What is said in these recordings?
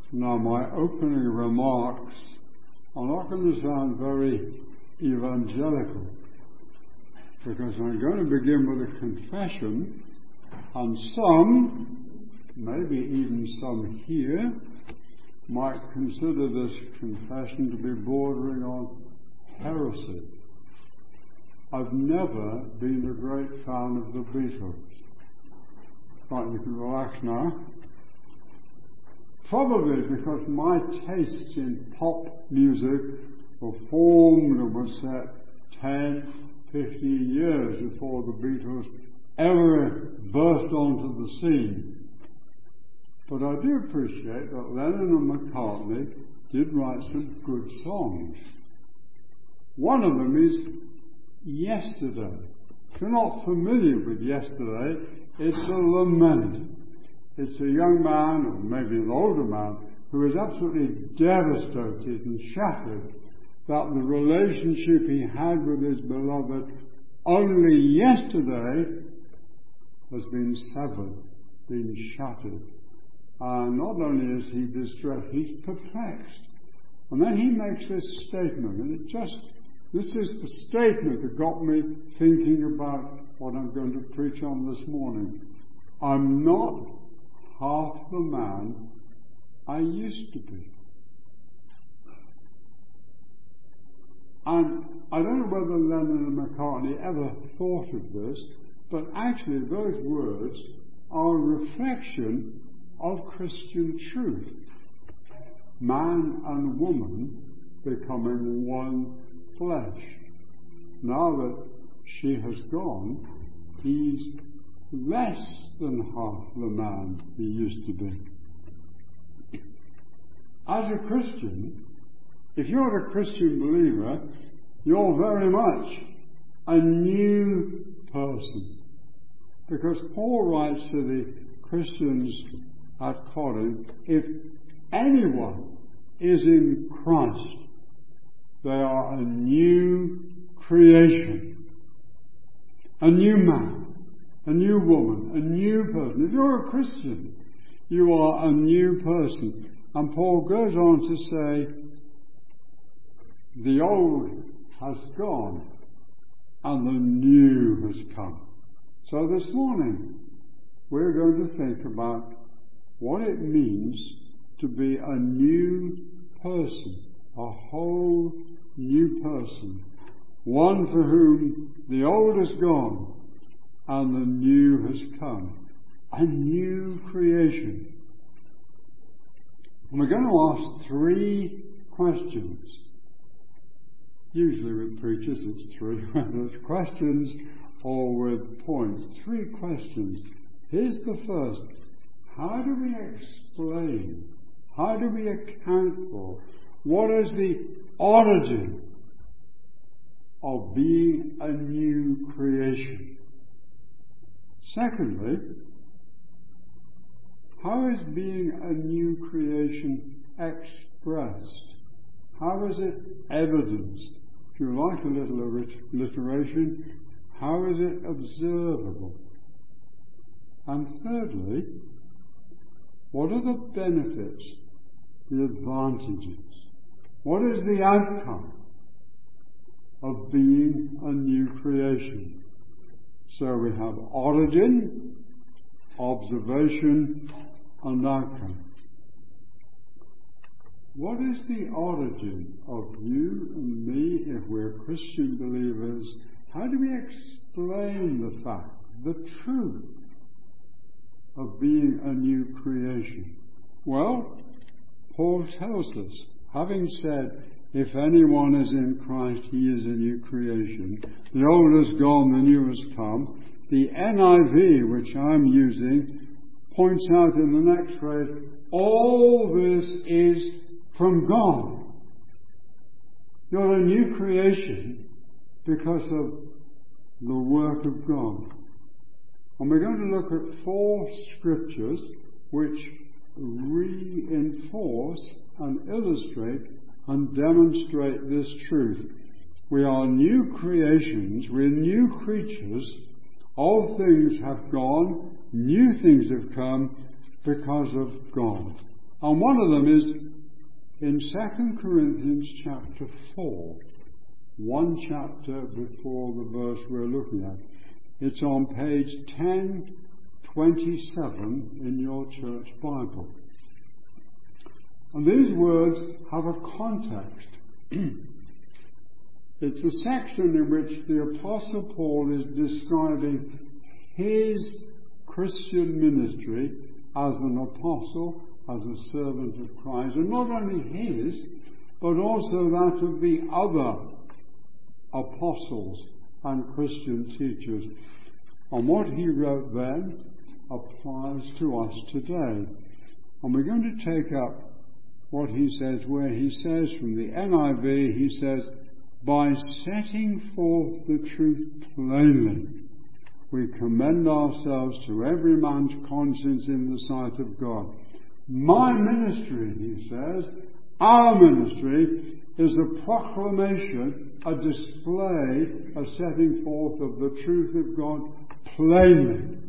Now, my opening remarks are not going to sound very evangelical, because I'm going to begin with a confession, and some, maybe even some here, might consider this confession to be bordering on heresy. I've never been a great fan of the Beatles. Right, you can relax now. Probably because my tastes in pop music were formed and were set 10, 15 years before the Beatles ever burst onto the scene. But I do appreciate that Lennon and McCartney did write some good songs. One of them is Yesterday. If you're not familiar with Yesterday, it's a lament. It's a young man, or maybe an older man, who is absolutely devastated and shattered that the relationship he had with his beloved only yesterday has been severed, been shattered. And not only is he distressed, he's perplexed. And then he makes this statement, and this is the statement that got me thinking about what I'm going to preach on this morning. I'm not half the man I used to be. And I don't know whether Lennon and McCartney ever thought of this, but actually those words are a reflection of Christian truth. Man and woman becoming one flesh. Now that she has gone, he's less than half the man he used to be. As a Christian, if you're a Christian believer, you're very much a new person. Because Paul writes to the Christians at Corinth, if anyone is in Christ, they are a new creation, a new man, a new woman, a new person. If you're a Christian, you are a new person. And Paul goes on to say, the old has gone and the new has come. So this morning, we're going to think about what it means to be a new person, a whole new person, one for whom the old is gone and the new has come, a new creation. And we're going to ask 3 questions. Usually with preachers it's 3, whether it's questions or with points. 3 questions. Here's the first. How do we explain? How do we account for? What is the origin of being a new creation? Secondly, how is being a new creation expressed? How is it evidenced? If you like a little alliteration, how is it observable? And thirdly, what are the benefits, the advantages? What is the outcome of being a new creation? So we have origin, observation, and outcome. What is the origin of you and me if we're Christian believers? How do we explain the fact, the truth of being a new creation? Well, Paul tells us, having said, if anyone is in Christ, he is a new creation. The old is gone, the new has come. The NIV, which I'm using, points out in the next phrase, all this is from God. You're a new creation because of the work of God. And we're going to look at 4 scriptures which reinforce and illustrate and demonstrate this truth. We are new creations, we're new creatures. All things have gone, new things have come because of God. And one of them is in 2 Corinthians chapter 4, one chapter before the verse we're looking at. It's on page 1027 in your church Bible. And these words have a context. It's a section in which the Apostle Paul is describing his Christian ministry as an apostle, as a servant of Christ, and not only his, but also that of the other apostles and Christian teachers. And what he wrote then applies to us today. And we're going to take up what he says, where he says from the NIV, he says, by setting forth the truth plainly, we commend ourselves to every man's conscience in the sight of God. My ministry, he says, our ministry, is a proclamation, a display, a setting forth of the truth of God plainly.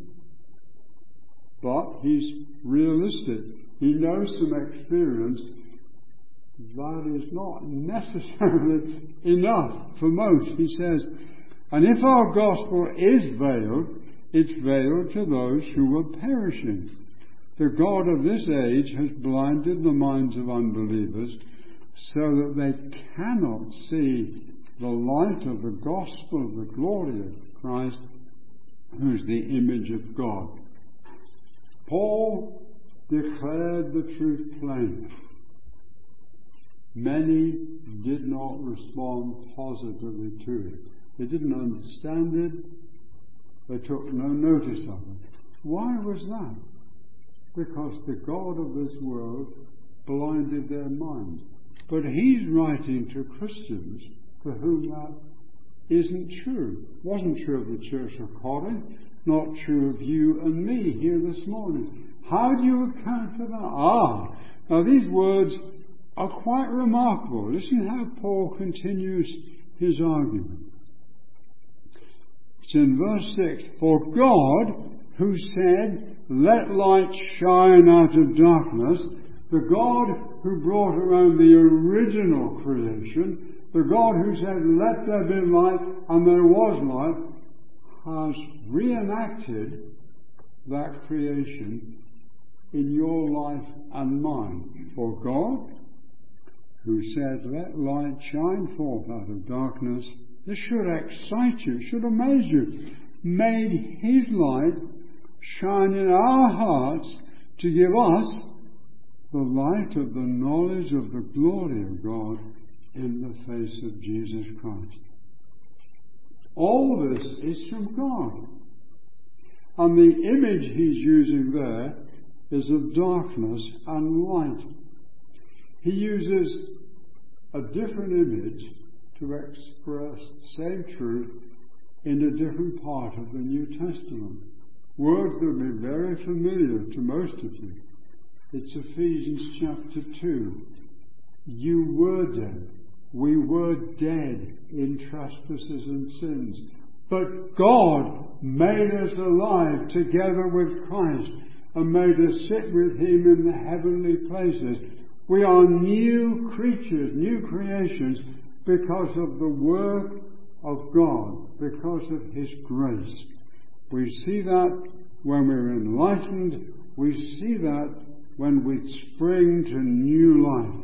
But he's realistic. He knows from experience that is not necessarily enough for most. He says, and if our gospel is veiled, it's veiled to those who are perishing. The God of this age has blinded the minds of unbelievers so that they cannot see the light of the gospel of the glory of Christ, who's the image of God. Paul declared the truth plainly. Many did not respond positively to it. They didn't understand it. They took no notice of it. Why was that? Because the God of this world blinded their minds. But he's writing to Christians for whom that isn't true. Wasn't true of the Church of Corinth, not true of you and me here this morning. How do you account for that? Now these words are quite remarkable. Listen how Paul continues his argument. It's in verse 6. For God, who said, let light shine out of darkness, the God who brought around the original creation, the God who said, let there be light, and there was light, has reenacted that creation in your life and mine. For God, who said, let light shine forth out of darkness, this should excite you, should amaze you, made his light shine in our hearts to give us the light of the knowledge of the glory of God in the face of Jesus Christ. All this is from God. And the image he's using there is of darkness and light. He uses a different image to express the same truth in a different part of the New Testament. Words that will be very familiar to most of you. It's Ephesians chapter 2. You were dead. We were dead in trespasses and sins. But God made us alive together with Christ and made us sit with him in the heavenly places. We are new creatures, new creations, because of the work of God, because of his grace. We see that when we're enlightened. We see that when we spring to new life.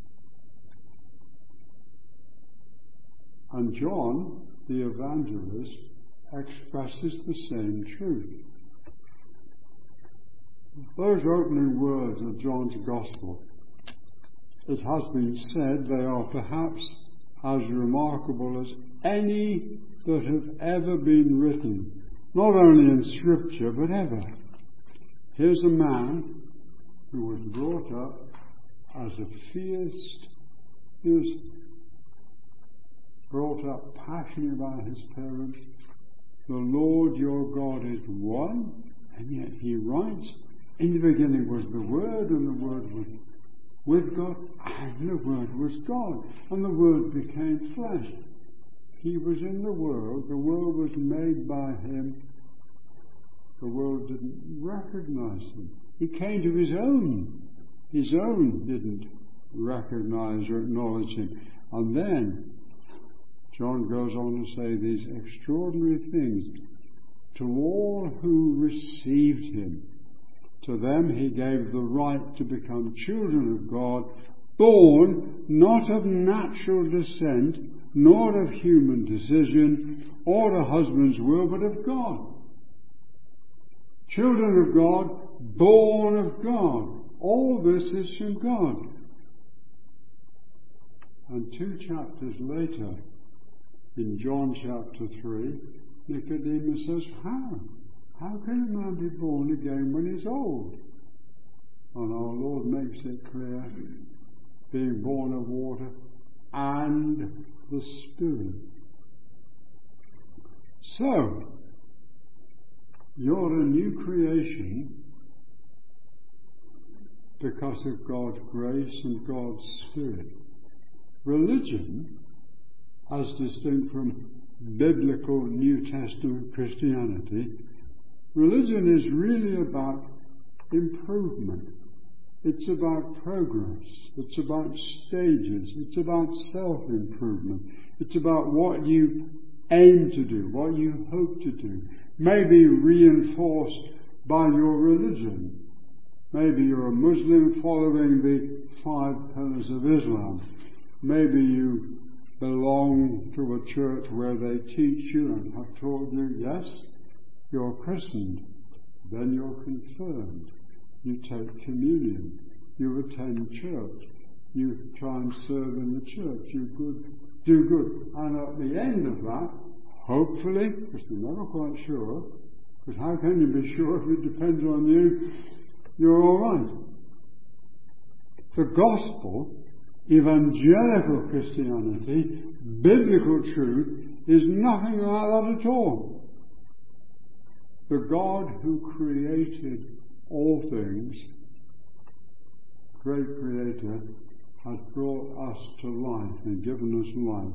And John, the evangelist, expresses the same truth. Those opening words of John's Gospel, it has been said they are perhaps as remarkable as any that have ever been written, not only in Scripture, but ever. Here's a man who was brought up as a theist. He was brought up passionate about his parents. The Lord your God is one, and yet he writes, in the beginning was the Word, and the Word was with God, and the Word was God, and the Word became flesh. He was in the world was made by him, the world didn't recognize him. He came to his own, his own didn't recognize or acknowledge him. And then John goes on to say these extraordinary things. To all who received him, to them he gave the right to become children of God, born not of natural descent, nor of human decision, or a husband's will, but of God. Children of God, born of God. All this is from God. And 2 chapters later, in John chapter 3, Nicodemus says, How can a man be born again when he's old? And our Lord makes it clear, being born of water and the Spirit. So, you're a new creation because of God's grace and God's Spirit. Religion, as distinct from biblical New Testament Christianity, religion is really about improvement. It's about progress. It's about stages. It's about self-improvement. It's about what you aim to do, what you hope to do. Maybe reinforced by your religion. Maybe you're a Muslim following the 5 pillars of Islam. Maybe you belong to a church where they teach you and have taught you, yes, you're christened, then you're confirmed, you take communion, you attend church, you try and serve in the church, you do good. And at the end of that, hopefully, because we're never quite sure, because how can you be sure if it depends on you, you're all right. The gospel, evangelical Christianity, biblical truth, is nothing like that at all. The God who created all things, great creator, has brought us to life and given us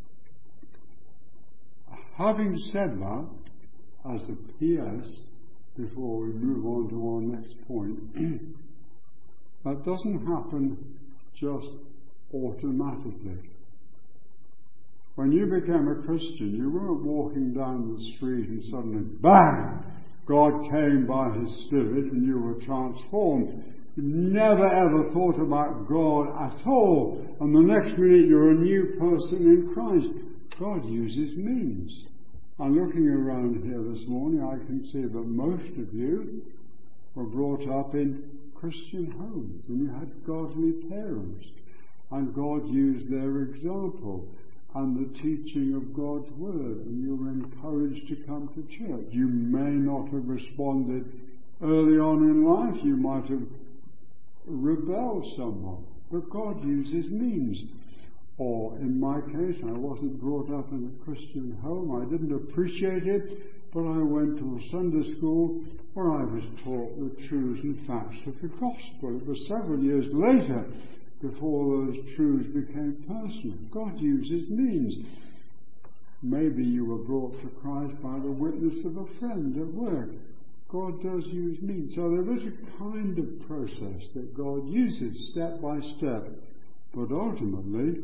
life. Having said that, as a PS, before we move on to our next point, that doesn't happen just automatically. When you became a Christian, you weren't walking down the street and suddenly, bang, God came by His Spirit and you were transformed. You never ever thought about God at all, and the next minute you're a new person in Christ. God uses means. And looking around here this morning, I can see that most of you were brought up in Christian homes, and you had godly parents, and God used their example and the teaching of God's Word, and you were encouraged to come to church. You may not have responded early on in life, you might have rebelled somewhat, but God uses means. Or in my case, I wasn't brought up in a Christian home, I didn't appreciate it, but I went to a Sunday school where I was taught the truths and facts of the gospel. It was several years later before those truths became personal. God uses means. Maybe you were brought to Christ by the witness of a friend at work. God does use means. So there is a kind of process that God uses step by step. But ultimately,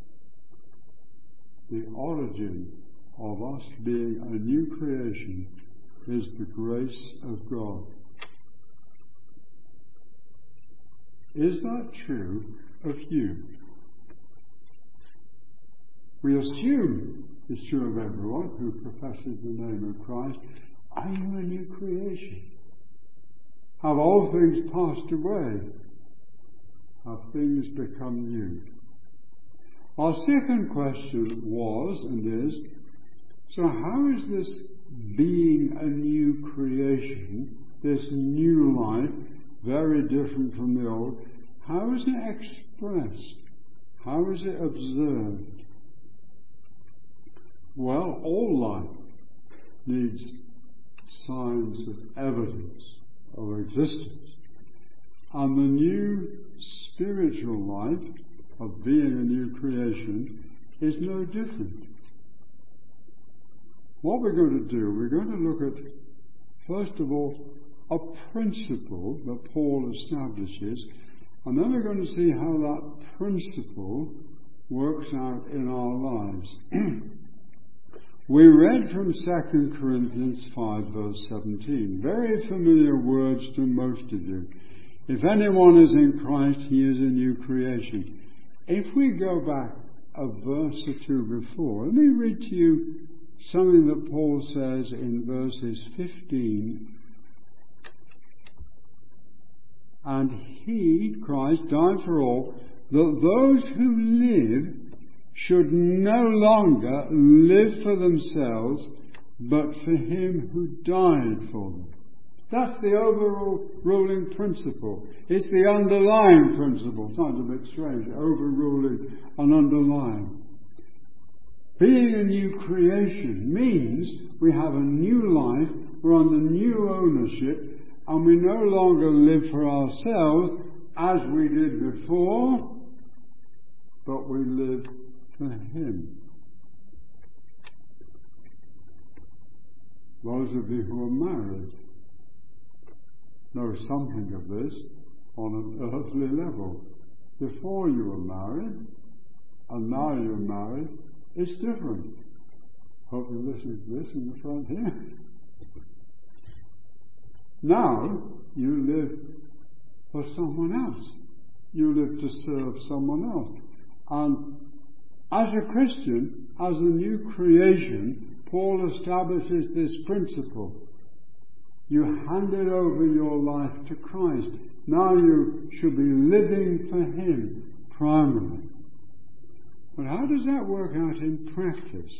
the origin of us being a new creation is the grace of God. Is that true of you? We assume it's true of everyone who professes the name of Christ. Are you a new creation? Have all things passed away? Have things become new? Our second question was and is, so how is this being a new creation, this new life, very different from the old, how is it expressed? How is it observed? Well, all life needs signs of evidence of existence. And the new spiritual life of being a new creation is no different. What we're going to do, we're going to look at, first of all, a principle that Paul establishes, And then we're going to see how that principle works out in our lives. We read from 2 Corinthians 5 verse 17. Very familiar words to most of you. If anyone is in Christ, he is a new creation. If we go back a verse or two before, let me read to you something that Paul says in verses 15. And he, Christ, died for all, that those who live should no longer live for themselves, but for him who died for them. That's the overruling principle. It's the underlying principle. Sounds a bit strange, overruling and underlying. Being a new creation means we have a new life, we're under new ownership, and we no longer live for ourselves as we did before, but we live for him. Those of you who are married know something of this on an earthly level. Before you were married, and now you're married, it's different. Hope you're listening to this in the front here. Now you live for someone else. You live to serve someone else. And as a Christian, as a new creation, Paul establishes this principle. You handed over your life to Christ. Now you should be living for him primarily. But how does that work out in practice?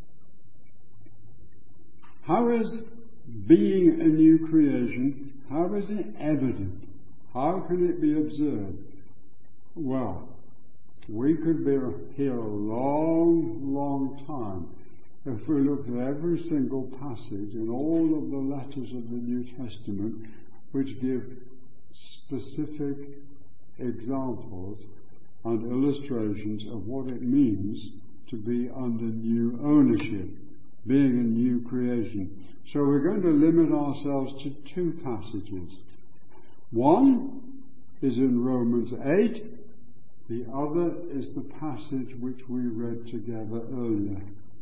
How is being a new creation, how is it evident? How can it be observed? Well, we could be here a long, long time if we looked at every single passage in all of the letters of the New Testament which give specific examples and illustrations of what it means to be under new ownership, being a new creation. So we're going to limit ourselves to two passages. One is in Romans 8. The other is the passage which we read together earlier.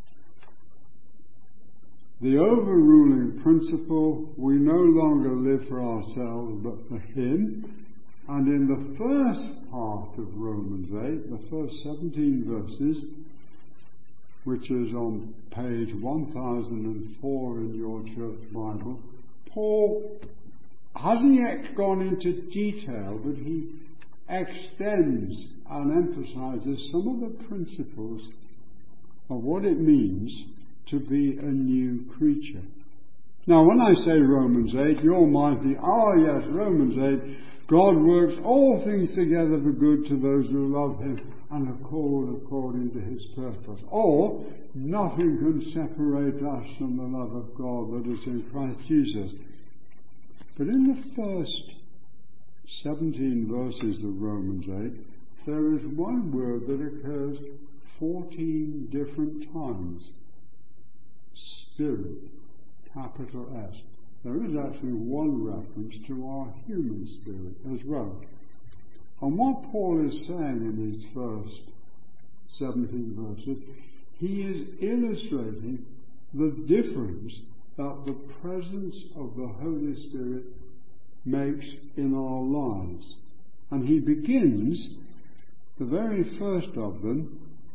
The overruling principle, we no longer live for ourselves but for him. And in the first part of Romans 8, the first 17 verses, which is on page 1004 in your church Bible, Paul hasn't yet gone into detail, but he extends and emphasizes some of the principles of what it means to be a new creature. Now, when I say Romans 8, your mind thinks, oh yes, Romans 8, God works all things together for good to those who love him and are called according to his purpose. Or, nothing can separate us from the love of God that is in Christ Jesus. But in the first 17 verses of Romans 8, there is one word that occurs 14 different times. Spirit, capital S. There is actually one reference to our human spirit as well. And what Paul is saying in these first 17 verses, he is illustrating the difference that the presence of the Holy Spirit makes in our lives. And he begins, the very first of them,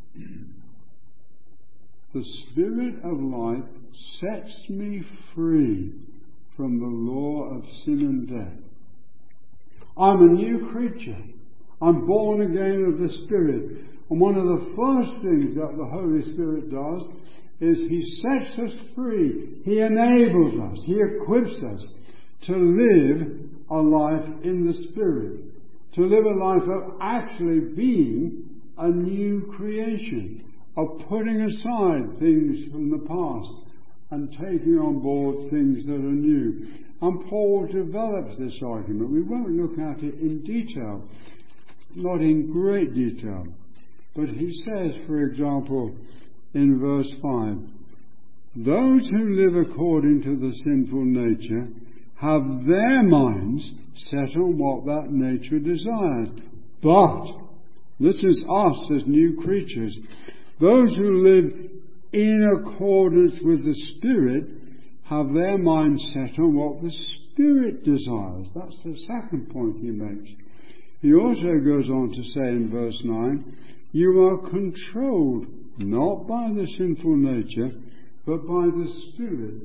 the Spirit of life sets me free from the law of sin and death. I'm a new creature. I'm born again of the Spirit. And one of the first things that the Holy Spirit does is he sets us free. He enables us. He equips us to live a life in the Spirit. To live a life of actually being a new creation. Of putting aside things from the past and taking on board things that are new. And Paul develops this argument. We won't look at it in detail, not in great detail. But he says, for example, in verse 5, those who live according to the sinful nature have their minds set on what that nature desires. But, this is us as new creatures, those who live in accordance with the Spirit have their minds set on what the Spirit desires. That's the second point he makes. He also goes on to say in verse 9, you are controlled not by the sinful nature, but by the Spirit.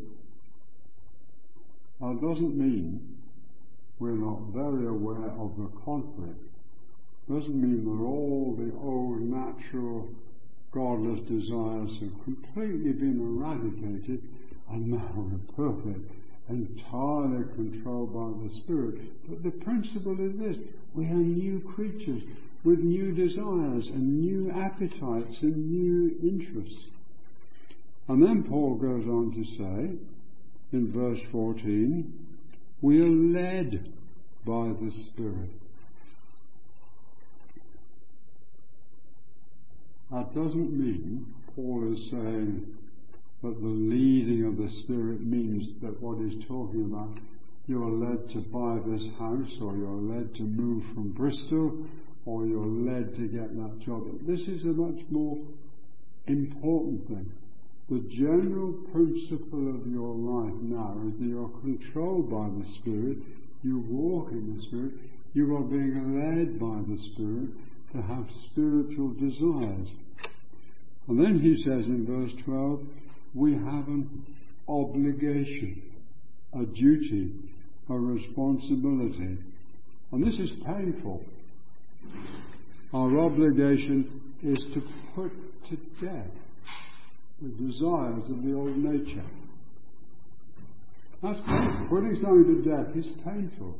That doesn't mean we're not very aware of the conflict. Doesn't mean that all the old natural godless desires have completely been eradicated and now we're perfect, entirely controlled by the Spirit. But the principle is this: we are new creatures with new desires and new appetites and new interests. And then Paul goes on to say in verse 14, we are led by the Spirit. That doesn't mean Paul is saying that the leading of the Spirit means that what he's talking about, you're led to buy this house, or you're led to move from Bristol, or you're led to get that job. This is a much more important thing. The general principle of your life now is that you're controlled by the Spirit, you walk in the Spirit, you are being led by the Spirit to have spiritual desires. And then he says in verse 12, we have an obligation, a duty, a responsibility. And this is painful. Our obligation is to put to death the desires of the old nature. That's painful. Putting something to death is painful.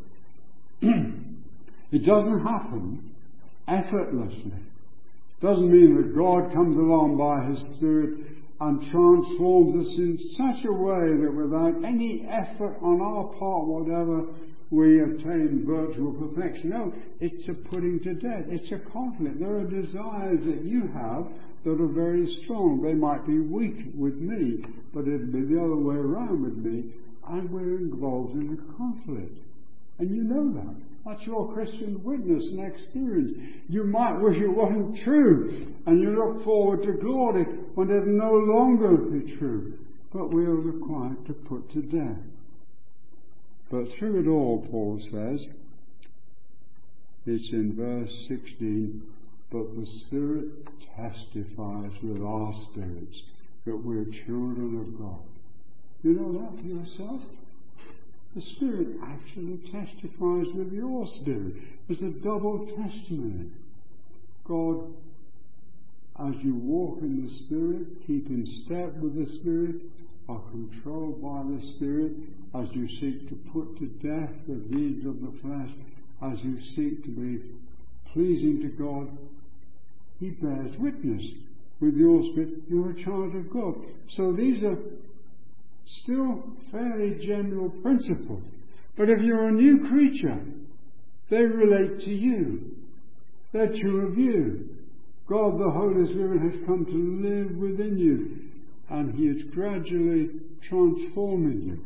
It doesn't happen effortlessly. It doesn't mean that God comes along by His Spirit and transforms us in such a way that without any effort on our part whatever, we attain virtual perfection. No, it's a putting to death. It's a conflict. There are desires that you have that are very strong. They might be weak with me, but it'll be the other way around with me, and we're involved in a conflict. And you know that. That's your Christian witness and experience. You might wish it wasn't true, and you look forward to glory when it'll no longer be true. But we are required to put to death. But through it all, Paul says, it's in verse 16, but the Spirit testifies with our spirits that we're children of God. You know that for yourself? The Spirit actually testifies with your spirit. There's a double testimony. God, as you walk in the Spirit, keep in step with the Spirit, are controlled by the Spirit, as you seek to put to death the deeds of the flesh, as you seek to be pleasing to God, He bears witness with your spirit. You're a child of God. So these are still fairly general principles. But if you're a new creature, they relate to you. They're true of you. God, the Holy Spirit, has come to live within you, and He is gradually transforming you.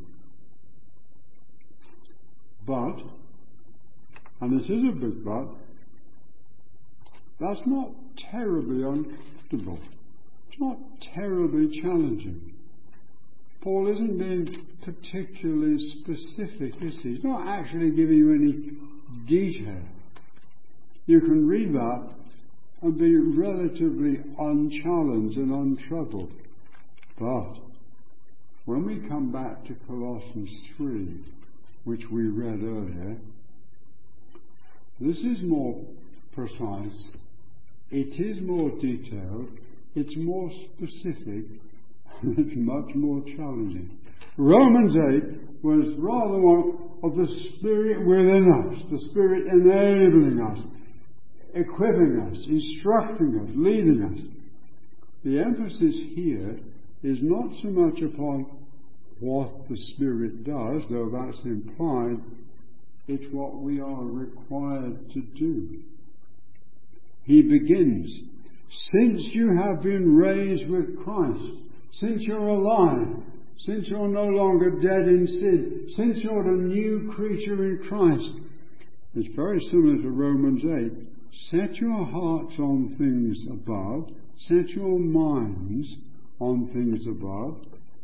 But, and this is a big but, that's not terribly uncomfortable. It's not terribly challenging. Paul isn't being particularly specific, is he? He's not actually giving you any detail. You can read that and be relatively unchallenged and untroubled. But when we come back to Colossians 3, which we read earlier, this is more precise, it is more detailed, it's more specific, and it's much more challenging. Romans 8 was rather one of the Spirit within us, the Spirit enabling us, equipping us, instructing us, leading us. The emphasis here is not so much upon what the Spirit does, though that's implied, it's what we are required to do. He begins, since you have been raised with Christ, since you're alive, since you're no longer dead in sin, since you're a new creature in Christ. It's very similar to Romans 8. Set your hearts on things above, set your minds on things above.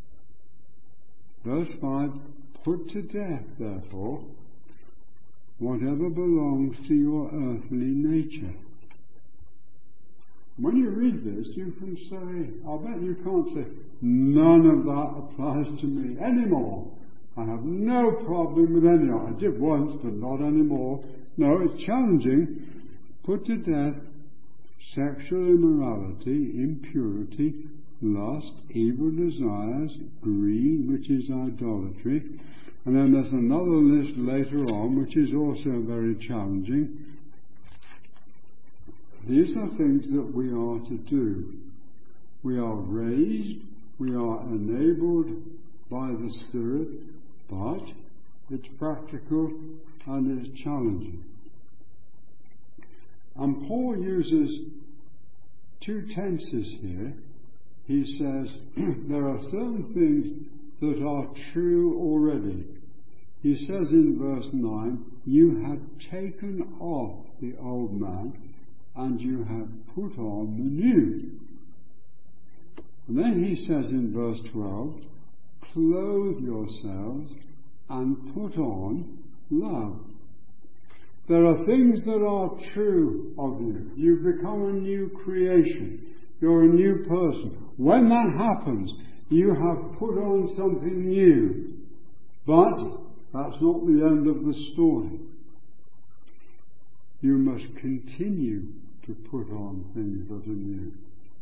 Verse 5, put to death, therefore, whatever belongs to your earthly nature. When you read this, you can say, I'll bet you can't say, none of that applies to me anymore. I have no problem with any of it. I did once, but not anymore. No, it's challenging. Put to death sexual immorality, impurity, lust, evil desires, greed, which is idolatry. And then there's another list later on, which is also very challenging. These are things that we are to do. We are raised, we are enabled by the Spirit, but it's practical and it's challenging. And Paul uses two tenses here. He says there are certain things that are true already. He says in verse 9, you have taken off the old man and you have put on the new. And then he says in verse 12, clothe yourselves and put on love. There are things that are true of you. You've become a new creation. You're a new person. When that happens, you have put on something new. But that's not the end of the story. You must continue to put on things that are new.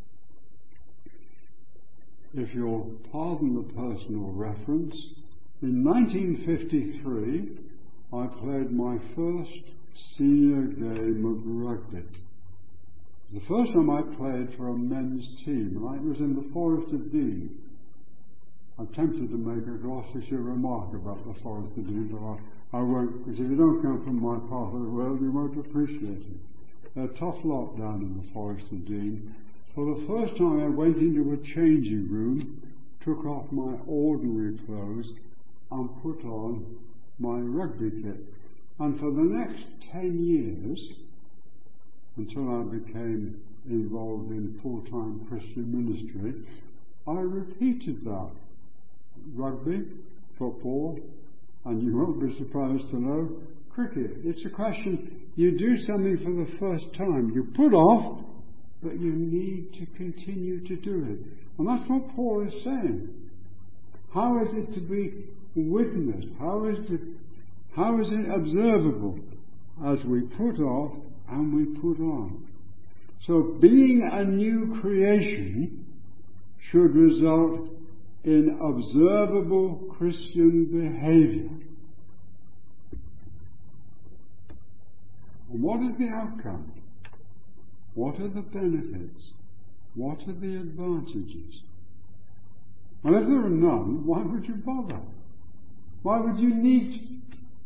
If you'll pardon the personal reference, in 1953, I played my first senior game of rugby. The first time I played for a men's team, and it was in the Forest of Dean. I'm tempted to make a Gloucestershire remark about the Forest of Dean, but I won't, because if you don't come from my part of the world, you won't appreciate it. They're a tough lot down in the Forest of Dean. For the first time I went into a changing room, took off my ordinary clothes, and put on my rugby kit. And for the next 10 years, until I became involved in full-time Christian ministry, I repeated that. Rugby, football, and you won't be surprised to know, cricket. It's a question, you do something for the first time. You put off, but you need to continue to do it. And that's what Paul is saying. How is it to be witnessed? How is it observable? As we put off and we put on. So being a new creation should result in observable Christian behavior. And what is the outcome? What are the benefits? What are the advantages? Well, if there are none, why would you bother? Why would you need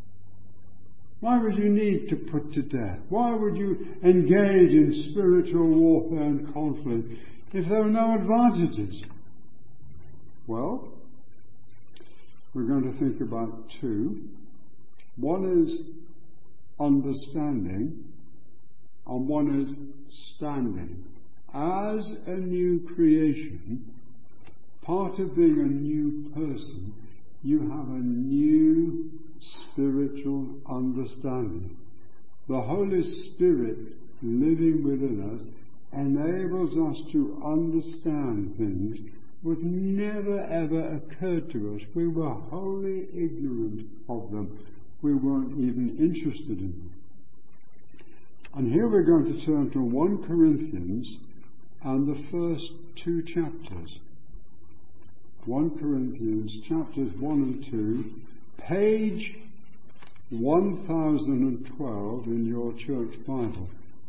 to put to death? Why would you engage in spiritual warfare and conflict if there are no advantages? Well, we're going to think about two. One is understanding, and one is standing. As a new creation, part of being a new person, you have a new spiritual understanding. The Holy Spirit living within us enables us to understand things which never ever occurred to us. We were wholly ignorant of them. We weren't even interested in them. And here we're going to turn to 1 Corinthians and the first 2 chapters. 1 Corinthians chapters 1 and 2, page 1012 in your church Bible.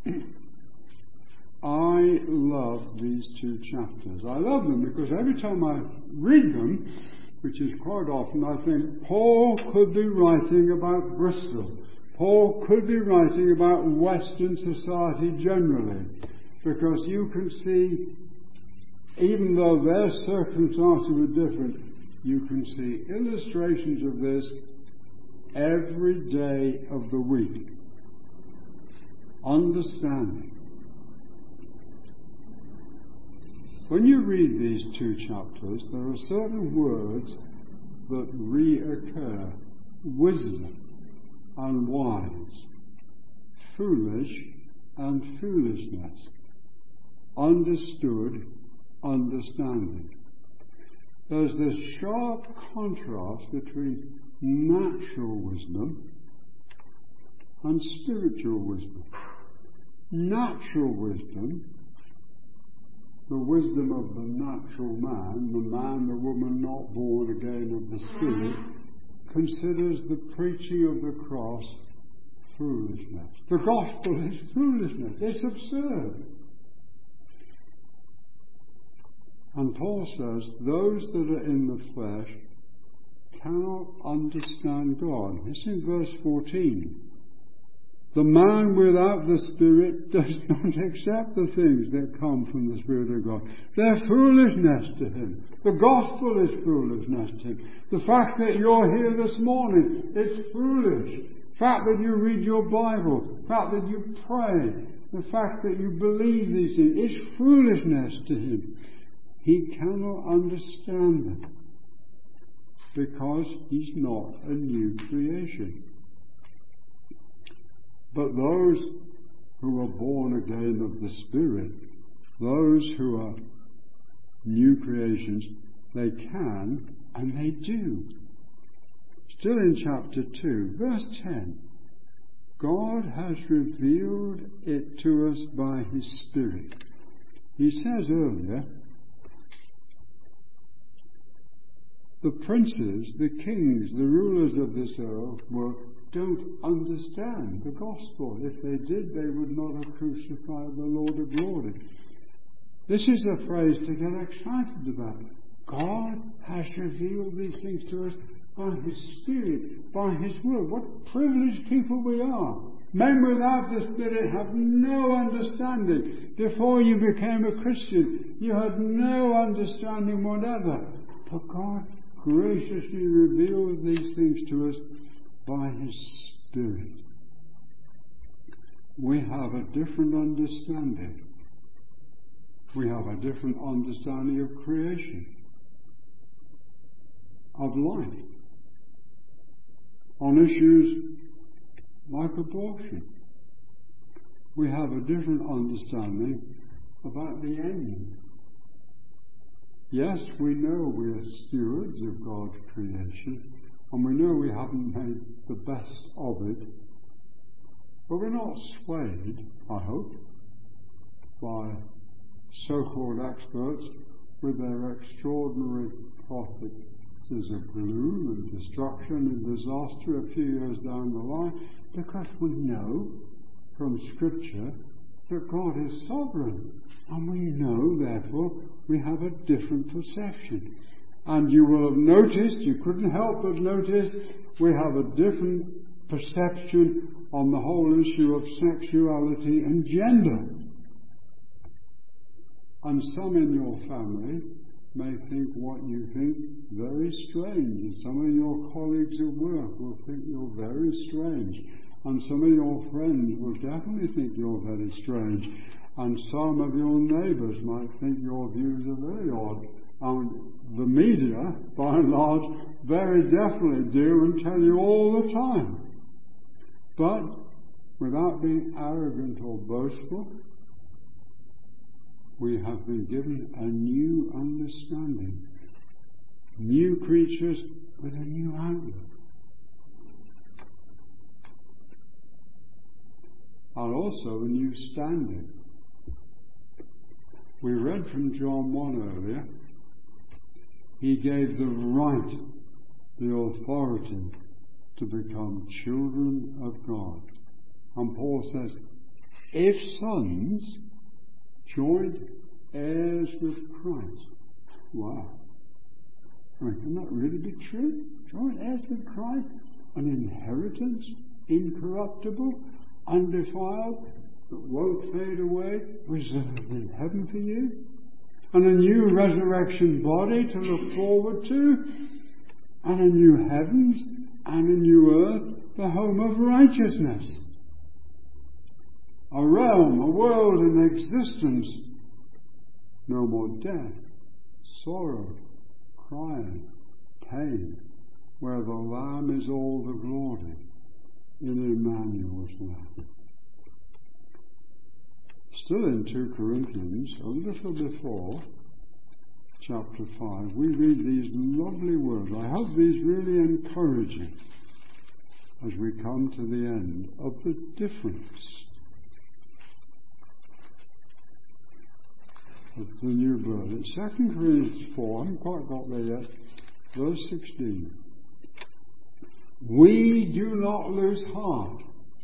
I love these 2 chapters. I love them because every time I read them, which is quite often, I think Paul could be writing about Bristol. Paul could be writing about Western society generally, because you can see, even though their circumstances were different, you can see illustrations of this every day of the week. Understanding. When you read these two chapters, there are certain words that reoccur. Wisdom and wise. Foolish and foolishness. Understood, understanding. There's this sharp contrast between natural wisdom and spiritual wisdom. Natural wisdom, the wisdom of the natural man, the woman not born again of the Spirit, considers the preaching of the cross foolishness. The gospel is foolishness. It's absurd. And Paul says those that are in the flesh cannot understand God. It's in verse 14. The man without the Spirit does not accept the things that come from the Spirit of God. They're foolishness to him. The gospel is foolishness to him. The fact that you're here this morning, it's foolish. The fact that you read your Bible, the fact that you pray, the fact that you believe these things, it's foolishness to him. He cannot understand them because he's not a new creation. But those who are born again of the Spirit, those who are new creations, they can and they do. Still in chapter 2, verse 10, God has revealed it to us by His Spirit. He says earlier, the princes, the kings, the rulers of this earth don't understand the gospel. If they did, they would not have crucified the Lord of glory. This is a phrase to get excited about. God has revealed these things to us by His Spirit, by His Word. What privileged people we are. Men without the Spirit have no understanding. Before you became a Christian, you had no understanding whatever. But God graciously revealed these things to us by His Spirit. We have a different understanding. We have a different understanding of creation, of life, on issues like abortion. We have a different understanding about the end. Yes, we know we are stewards of God's creation, and we know we haven't made the best of it, but we're not swayed, I hope, by so-called experts with their extraordinary prophecies of gloom and destruction and disaster a few years down the line, because we know from Scripture that God is sovereign, and we know, therefore, we have a different perception. And you will have noticed, you couldn't help but notice, we have a different perception on the whole issue of sexuality and gender. And some in your family may think what you think very strange, and some of your colleagues at work will think you're very strange, and some of your friends will definitely think you're very strange, and some of your neighbours might think your views are very odd. And the media, by and large, very definitely do and tell you all the time. But without being arrogant or boastful, we have been given a new understanding. New creatures with a new outlook. And also a new standing. We read from John 1 earlier. He gave the right, the authority to become children of God. And Paul says, if sons, joint heirs with Christ. Wow. I mean, can that really be true? Joint heirs with Christ? An inheritance, incorruptible, undefiled, that won't fade away, reserved in heaven for you? and a new resurrection body to look forward to, and a new heavens and a new earth, the home of righteousness. A realm, a world, an existence. No more death, sorrow, crying, pain, where the Lamb is all the glory in Emmanuel's land. Still in 2 Corinthians, a little before chapter 5, we read these lovely words. I hope these really encourage you as we come to the end of the difference of the new birth. In 2 Corinthians 4, I haven't quite got there yet, verse 16. We do not lose heart.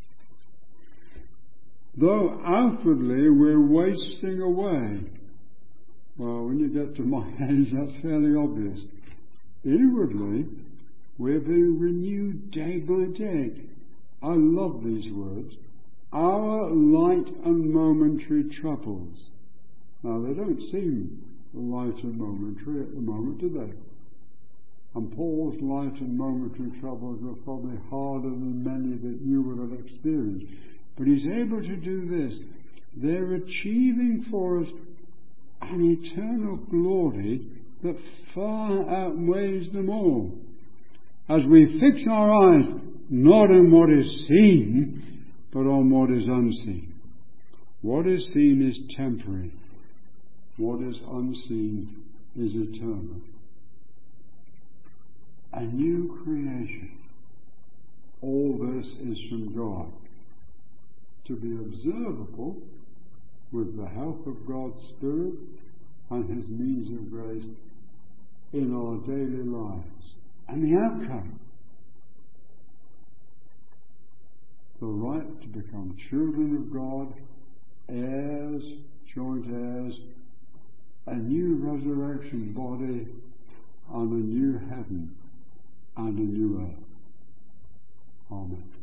Though outwardly we're wasting away. Well, when you get to my age, that's fairly obvious. Inwardly, we're being renewed day by day. I love these words. Our light and momentary troubles. Now, they don't seem light and momentary at the moment, do they? And Paul's light and momentary troubles are probably harder than many that you would have experienced. But he's able to do this. They're achieving for us an eternal glory that far outweighs them all. As we fix our eyes not on what is seen, but on what is unseen. What is seen is temporary. What is unseen is eternal. A new creation. All this is from God, to be observable with the help of God's Spirit and His means of grace in our daily lives. And the outcome, the right to become children of God, heirs, joint heirs, a new resurrection body, and a new heaven and a new earth. Amen.